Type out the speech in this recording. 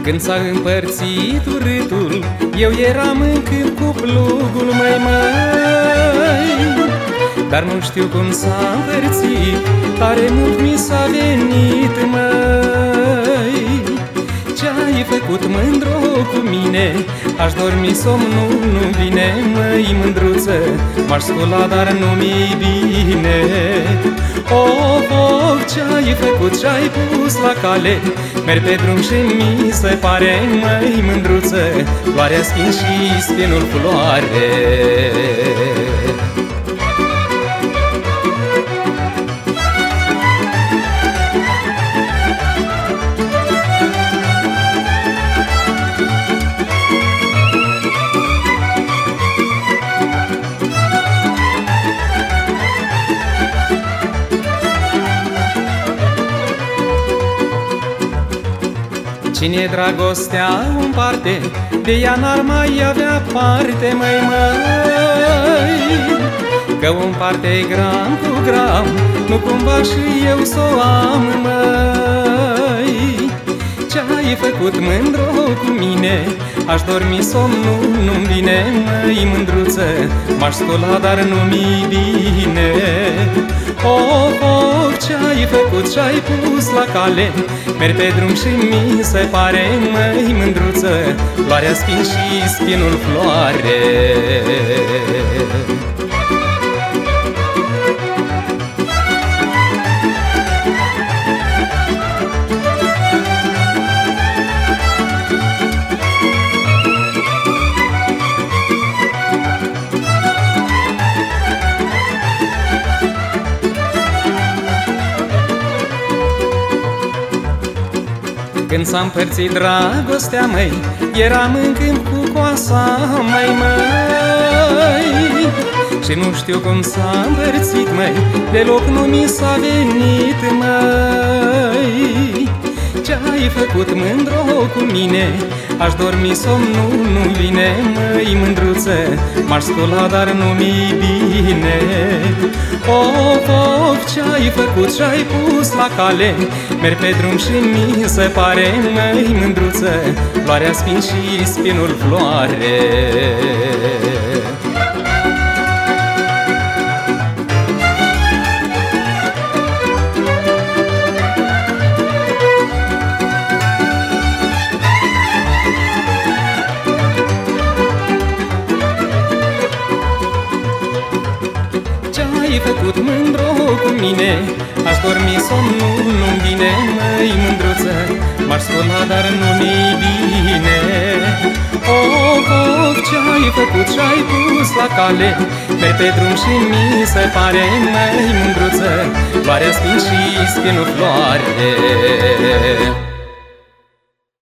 Când s-a împărțit urâtul, eu eram în câmp cu plugul, măi. Dar nu știu cum s-a împărțit, tare mult mi s-a venit, măi. Ce-ai făcut, mândro, cu mine? Aș dormi, somnul nu vine, măi, mândruță. M-aș scula, dar nu-mi bine. Of, ce-ai făcut, ce-ai pus la cale? Merg pe drum și mi se pare, măi, mândruță, floarea spin și spinul floare. Cine dragostea împarte, de ea n-ar mai avea parte, măi. Că împarte gram cu gram, nu cumva și eu s-o am, măi. Ce-ai făcut, mândro, cu mine? Aș dormi, somnul nu-mi vine, măi, mândruță. M-aș scula, dar nu-mi bine. Of, ce-ai făcut, ce-ai pus la cale? Merg pe drum și mi se pare, măi, mândruță, floarea spin și spinul floare. Când s-a împărțit dragostea, măi, eram în câmp cu coasa, măi. Și nu știu cum s-a împărțit, măi, deloc nu mi s-a venit, măi. Ce-ai făcut, mândro, cu mine? Aș dormi, somnul nu vine, măi, mândruță. M-aș scula, dar nu-mi bine. Of, ce-ai făcut, ce-ai pus la cale? Merg pe drum și mi se pare, măi, mândruță, floarea spin și spinul floare. Ce-ai făcut, mândro, cu mine? Aș dormi, somnul nu-mi vine, măi, mândruță. M-aș scula, dar nu-mi bine. Of, ce-ai făcut, ce-ai pus la cale? Merg pe drum și mi se pare, măi, mândruță, floarea spin și spinul floare.